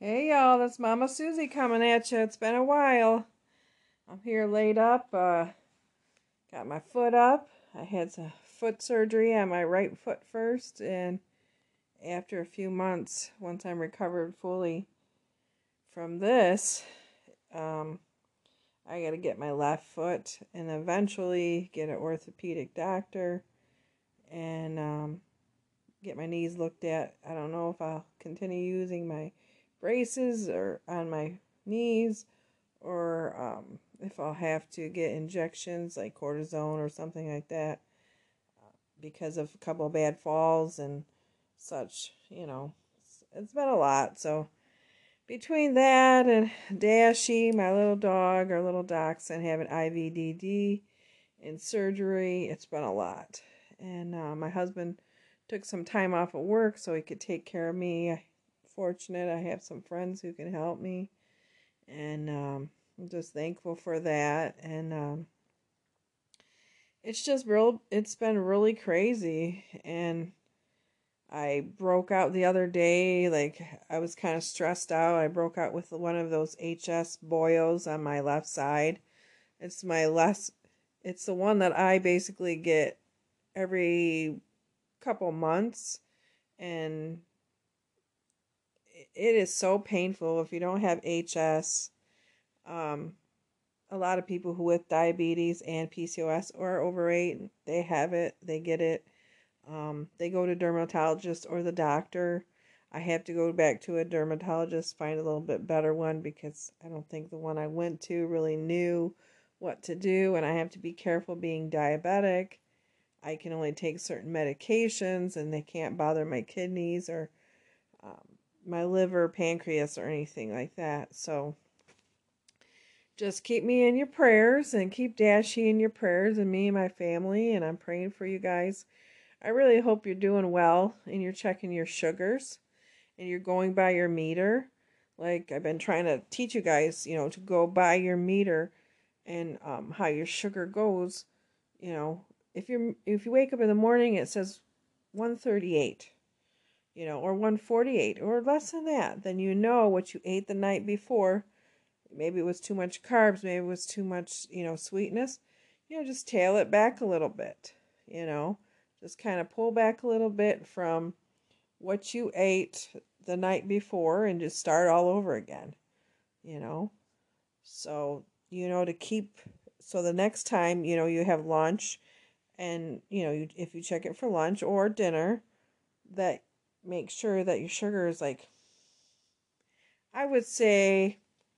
Hey y'all, that's Mama Susie coming at you. It's been a while. I'm here laid up, got my foot up. I had some foot surgery on my right foot first, and after a few months, once I'm recovered fully from this, I gotta get my left foot and eventually get an orthopedic doctor and get my knees looked at. I don't know if I'll continue using my braces or on my knees, or if I'll have to get injections like cortisone or something like that because of a couple of bad falls and such. It's been a lot. So between that and Dashy, my little dog, our little dachshund, having IVDD and surgery, it's been a lot. And my husband took some time off of work so he could take care of me. Fortunate I have some friends who can help me, and I'm just thankful for that. And it's been really crazy. And I broke out the other day, like I was kind of stressed out. I broke out with one of those HS boils on my left side. It's it's the one that I basically get every couple months, and it is so painful if you don't have HS. A lot of people who with diabetes and PCOS or overweight, they have it, they get it. They go to dermatologist or the doctor. I have to go back to a dermatologist, find a little bit better one, because I don't think the one I went to really knew what to do, and I have to be careful being diabetic. I can only take certain medications, and they can't bother my kidneys or my liver, pancreas, or anything like that. So just keep me in your prayers and keep Dashy in your prayers and me and my family, and I'm praying for you guys. I really hope you're doing well and you're checking your sugars and you're going by your meter. Like I've been trying to teach you guys, to go by your meter and how your sugar goes. If you wake up in the morning, it says 138, or 148 or less than that, then you know what you ate the night before. Maybe it was too much carbs, maybe it was too much, sweetness. Just tail it back a little bit, just kind of pull back a little bit from what you ate the night before and just start all over again, So, to keep, so the next time, you have lunch and, if you check it for lunch or dinner, that make sure that your sugar is like, I would say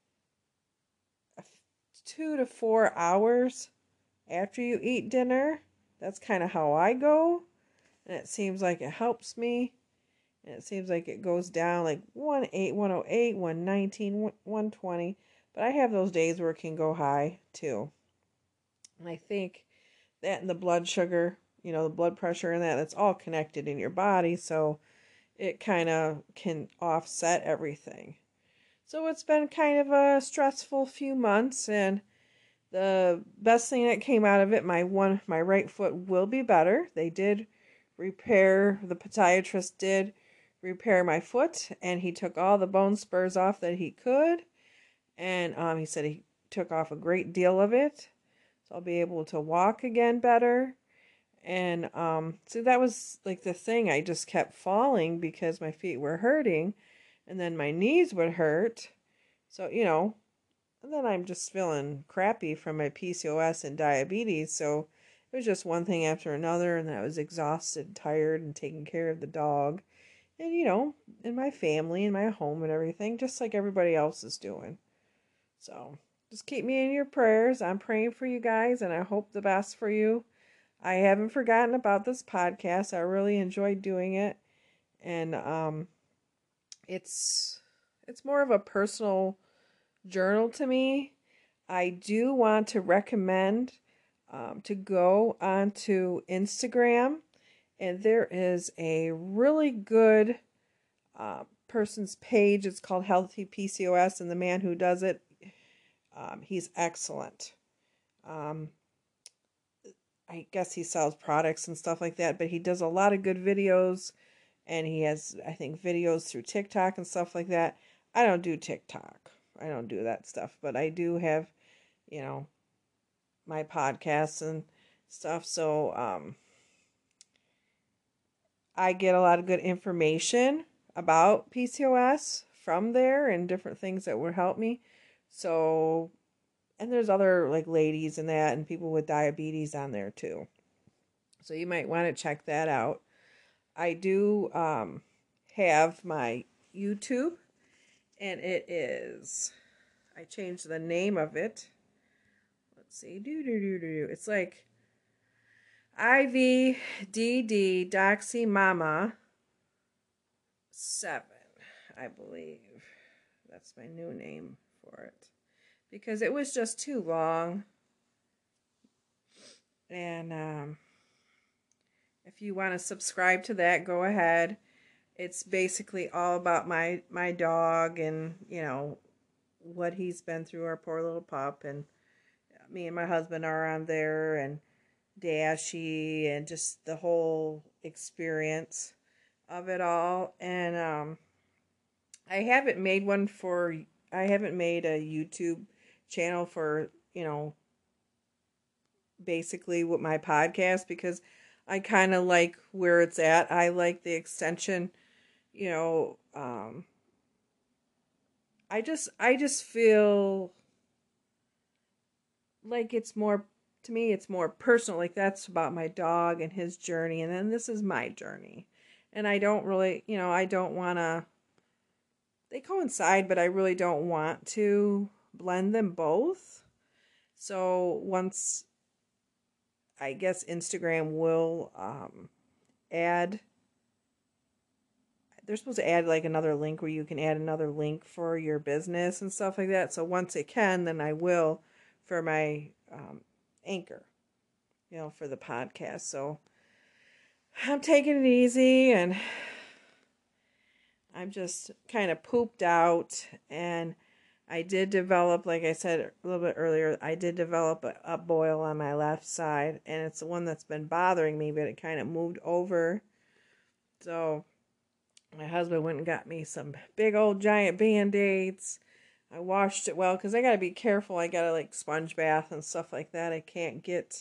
2 to 4 hours after you eat dinner. That's kind of how I go. And it seems like it helps me. And it seems like it goes down like 108, 108, 119, 120. But I have those days where it can go high too. And I think that and the blood sugar, the blood pressure and that's all connected in your body. So it kind of can offset everything. So it's been kind of a stressful few months, and the best thing that came out of it, my right foot will be better. The podiatrist did repair my foot, and he took all the bone spurs off that he could, and he said he took off a great deal of it, so I'll be able to walk again better. And so that was like the thing. I just kept falling because my feet were hurting, and then my knees would hurt. So, and then I'm just feeling crappy from my PCOS and diabetes. So it was just one thing after another, and I was exhausted, tired, and taking care of the dog. And, and my family and my home and everything, just like everybody else is doing. So just keep me in your prayers. I'm praying for you guys, and I hope the best for you. I haven't forgotten about this podcast. I really enjoyed doing it. And it's more of a personal journal to me. I do want to recommend to go onto Instagram, and there is a really good person's page. It's called Healthy PCOS, and the man who does it, he's excellent. I guess he sells products and stuff like that, but he does a lot of good videos, and he has, I think, videos through TikTok and stuff like that. I don't do TikTok. I don't do that stuff, but I do have, you know, my podcasts and stuff. So I get a lot of good information about PCOS from there and different things that would help me. So, and there's other like ladies and that and people with diabetes on there too. So you might want to check that out. I do have my YouTube, and it is, I changed the name of it. Let's see, it's like IVDD Doxy Mama 7, I believe. That's my new name for it. Because it was just too long. And if you want to subscribe to that, go ahead. It's basically all about my dog and, you know, what he's been through, our poor little pup. And me and my husband are on there, and Dashy, and just the whole experience of it all. And I haven't made a YouTube channel for, you know, basically with my podcast, because I kind of like where it's at. I like the extension, you know, I just feel like it's more, to me, it's more personal. Like that's about my dog and his journey, and then this is my journey. And I don't really, you know, I don't want to, they coincide, but I really don't want to blend them both. So once, I guess Instagram will add, they're supposed to add like another link where you can add another link for your business and stuff like that. So once it can, then I will for my anchor, you know, for the podcast. So I'm taking it easy, and I'm just kind of pooped out. And I did develop, like I said a little bit earlier, I did develop a boil on my left side, and it's the one that's been bothering me, but it kind of moved over. So my husband went and got me some big old giant Band-Aids. I washed it well, because I got to be careful. I got to like sponge bath and stuff like that. I can't get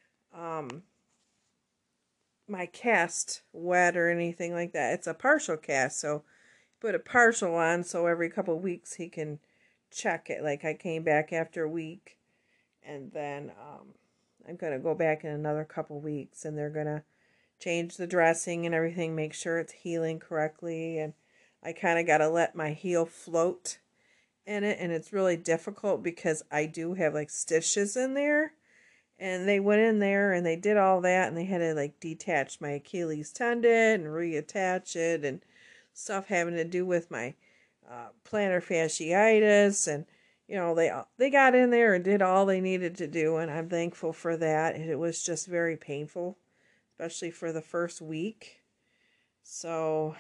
my cast wet or anything like that. It's a partial cast, so put a partial on, so every couple of weeks he can check it. Like I came back after a week, and then I'm going to go back in another couple of weeks, and they're going to change the dressing and everything, make sure it's healing correctly. And I kind of got to let my heel float in it, and it's really difficult because I do have like stitches in there, and they went in there and they did all that, and they had to like detach my Achilles tendon and reattach it, and stuff having to do with my plantar fasciitis. And you know, they got in there and did all they needed to do, and I'm thankful for that. It was just very painful, especially for the first week. So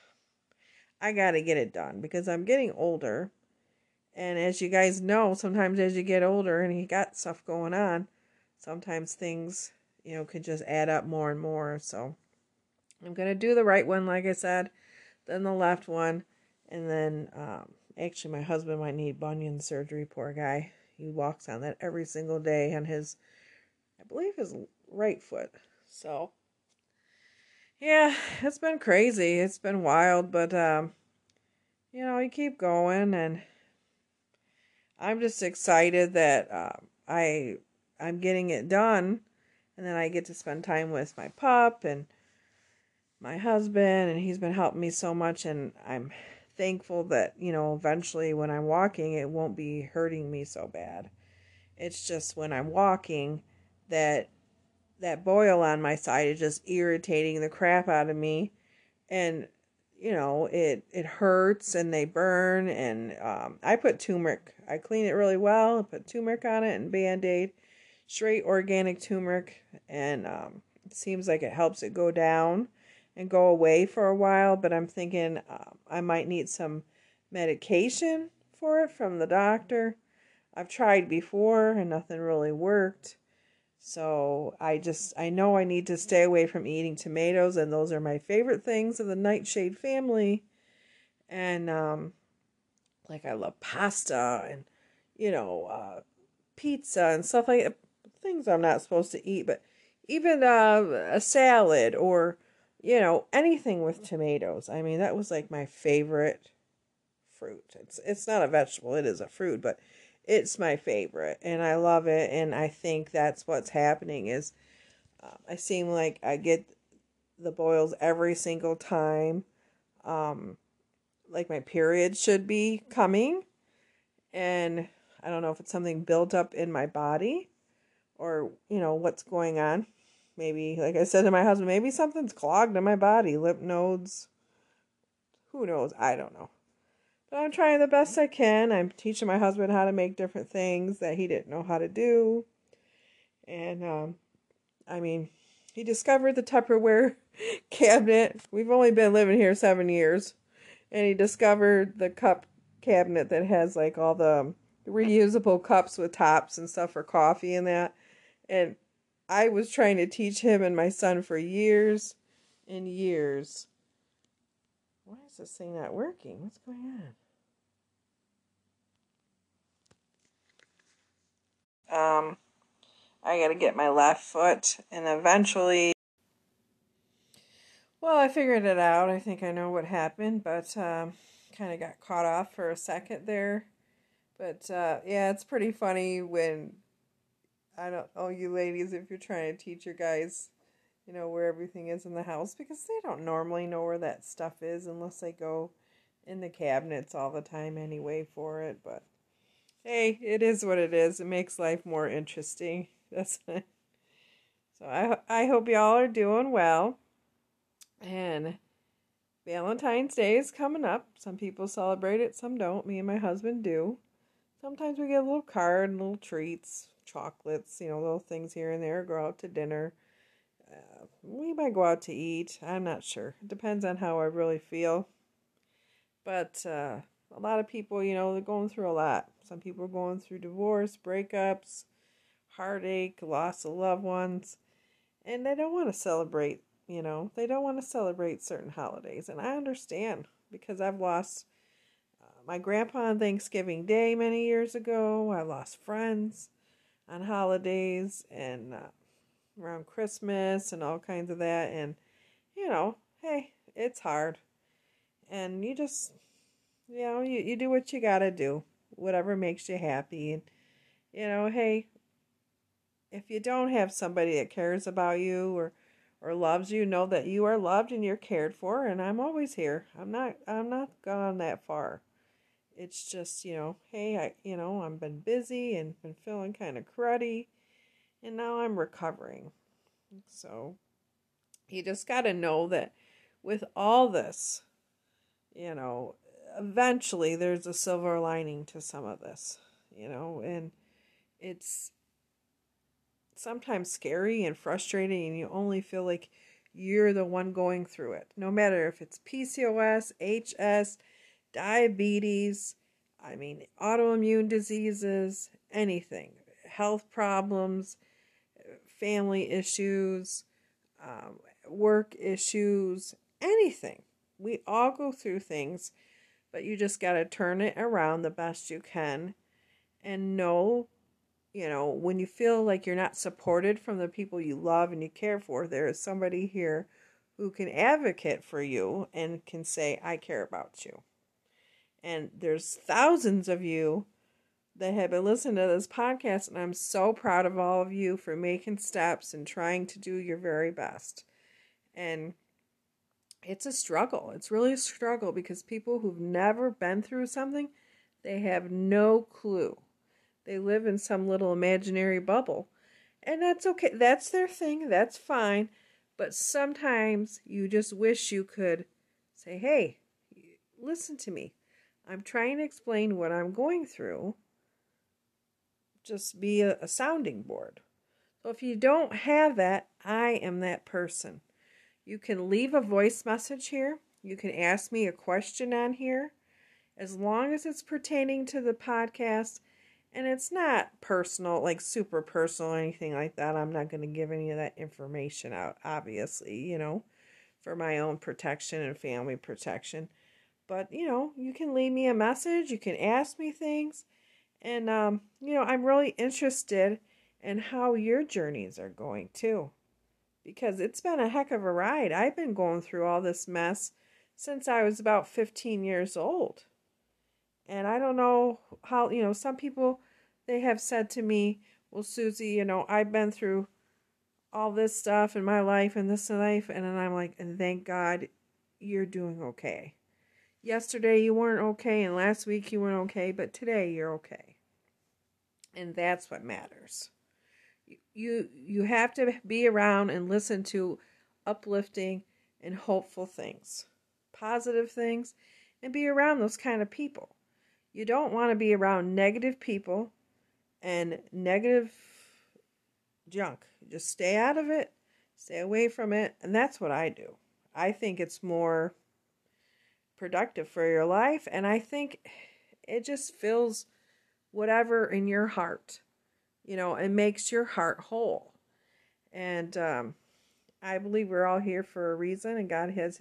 I got to get it done because I'm getting older. And as you guys know, sometimes as you get older and you got stuff going on, sometimes things, you know, could just add up more and more. So I'm going to do the right one, like I said, then the left one. And then actually my husband might need bunion surgery, poor guy. He walks on that every single day on his, I believe his right foot. So yeah, it's been crazy. It's been wild, but you know, you keep going, and I'm just excited that I'm getting it done, and then I get to spend time with my pup and my husband, and he's been helping me so much, and I'm thankful that, you know, eventually when I'm walking, it won't be hurting me so bad. It's just when I'm walking that boil on my side is just irritating the crap out of me, and you know, it hurts and they burn. And I put turmeric. I clean it really well. I put turmeric on it and Band-Aid, straight organic turmeric, and it seems like it helps it go down and go away for a while. But I'm thinking I might need some medication for it from the doctor. I've tried before and nothing really worked. So I know I need to stay away from eating tomatoes, and those are my favorite things of the nightshade family. And Like I love pasta and, pizza and stuff like that. Things I'm not supposed to eat, but even a salad or, anything with tomatoes. I mean, that was like my favorite fruit. It's not a vegetable, it is a fruit, but it's my favorite and I love it. And I think that's what's happening is I seem like I get the boils every single time. Like my period should be coming, and I don't know if it's something built up in my body or, what's going on. Maybe, like I said to my husband, maybe something's clogged in my body, lymph nodes. Who knows? I don't know. But I'm trying the best I can. I'm teaching my husband how to make different things that he didn't know how to do. And, I mean, he discovered the Tupperware cabinet. We've only been living here 7 years. And he discovered the cup cabinet that has like all the reusable cups with tops and stuff for coffee and that. And I was trying to teach him and my son for years and years. Why is this thing not working? What's going on? I gotta get my left foot and eventually. Well, I figured it out. I think I know what happened, but kind of got caught off for a second there. But yeah, it's pretty funny when, I don't know, you ladies, if you're trying to teach your guys, where everything is in the house, because they don't normally know where that stuff is unless they go in the cabinets all the time anyway for it. But hey, it is what it is. It makes life more interesting. That's it. So I hope y'all are doing well. And Valentine's Day is coming up. Some people celebrate it, some don't. Me and my husband do. Sometimes we get a little card and little treats, chocolates, little things here and there. Go out to dinner. We might go out to eat. I'm not sure. It depends on how I really feel. But a lot of people, they're going through a lot. Some people are going through divorce, breakups, heartache, loss of loved ones. And they don't want to celebrate, They don't want to celebrate certain holidays. And I understand because I've lost my grandpa on Thanksgiving Day many years ago. I lost friends on holidays and around Christmas and all kinds of that. And, hey, it's hard. And you just, you do what you got to do, whatever makes you happy. And, hey, if you don't have somebody that cares about you or loves you, know that you are loved and you're cared for. And I'm always here. I'm not gone that far. It's just, hey, I've been busy and been feeling kind of cruddy, and now I'm recovering. So you just got to know that with all this, eventually there's a silver lining to some of this, and it's sometimes scary and frustrating, and you only feel like you're the one going through it. No matter if it's PCOS, HS, diabetes, autoimmune diseases, anything, health problems, family issues, work issues, anything. We all go through things, but you just got to turn it around the best you can and know, when you feel like you're not supported from the people you love and you care for, there is somebody here who can advocate for you and can say, I care about you. And there's thousands of you that have been listening to this podcast, and I'm so proud of all of you for making steps and trying to do your very best. And it's a struggle. It's really a struggle because people who've never been through something, they have no clue. They live in some little imaginary bubble. And that's okay. That's their thing. That's fine. But sometimes you just wish you could say, hey, listen to me. I'm trying to explain what I'm going through. Just be a sounding board. So if you don't have that, I am that person. You can leave a voice message here. You can ask me a question on here. As long as it's pertaining to the podcast and it's not personal, like super personal or anything like that. I'm not going to give any of that information out, obviously, for my own protection and family protection. But, you can leave me a message. You can ask me things. And, I'm really interested in how your journeys are going too. Because it's been a heck of a ride. I've been going through all this mess since I was about 15 years old. And I don't know how, some people, they have said to me, well, Susie, I've been through all this stuff in my life and this life. And then I'm like, and thank God you're doing okay. Yesterday you weren't okay, and last week you weren't okay, but today you're okay. And that's what matters. You have to be around and listen to uplifting and hopeful things, positive things, and be around those kind of people. You don't want to be around negative people and negative junk. Just stay out of it, stay away from it, and that's what I do. I think it's more productive for your life, and I think it just fills whatever in your heart, and makes your heart whole. And I believe we're all here for a reason, and God has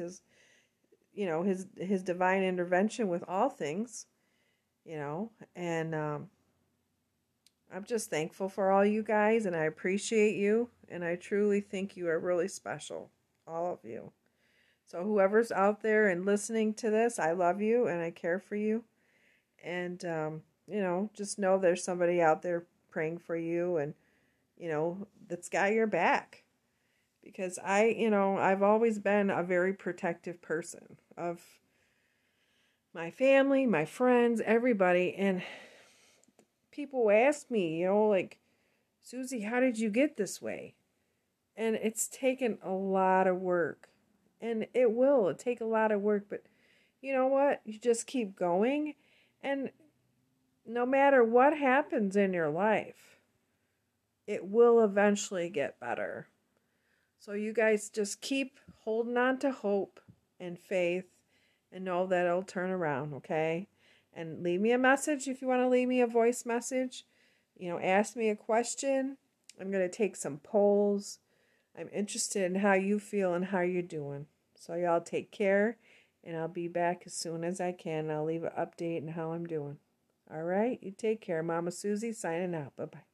his divine intervention with all things, and I'm just thankful for all you guys, and I appreciate you, and I truly think you are really special, all of you. So whoever's out there and listening to this, I love you and I care for you. And, just know there's somebody out there praying for you and, that's got your back. Because I've always been a very protective person of my family, my friends, everybody. And people ask me, like, Susie, how did you get this way? And it's taken a lot of work. And it will take a lot of work, but you know what? You just keep going, and no matter what happens in your life, it will eventually get better. So you guys just keep holding on to hope and faith and know that it'll turn around, okay? And leave me a message if you want to leave me a voice message. Ask me a question. I'm going to take some polls. I'm interested in how you feel and how you're doing. So y'all take care, and I'll be back as soon as I can. I'll leave an update on how I'm doing. All right? You take care. Mama Susie signing out. Bye-bye.